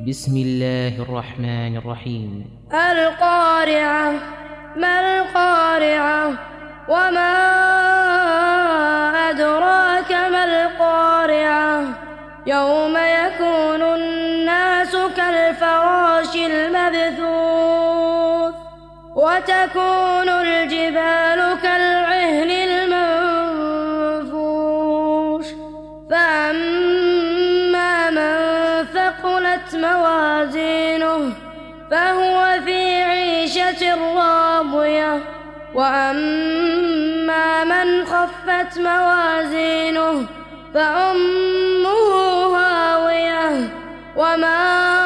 بسم الله الرحمن الرحيم. القارعة. ما القارعة؟ وما أدراك ما القارعة؟ يوم يكون الناس كالفراش المبثوث وتكون الجبال كالعهن المنفوش فأما من ثقلت موازينه فهو في عيشة راضية وأما من خفت موازينه فأمه هاوية وما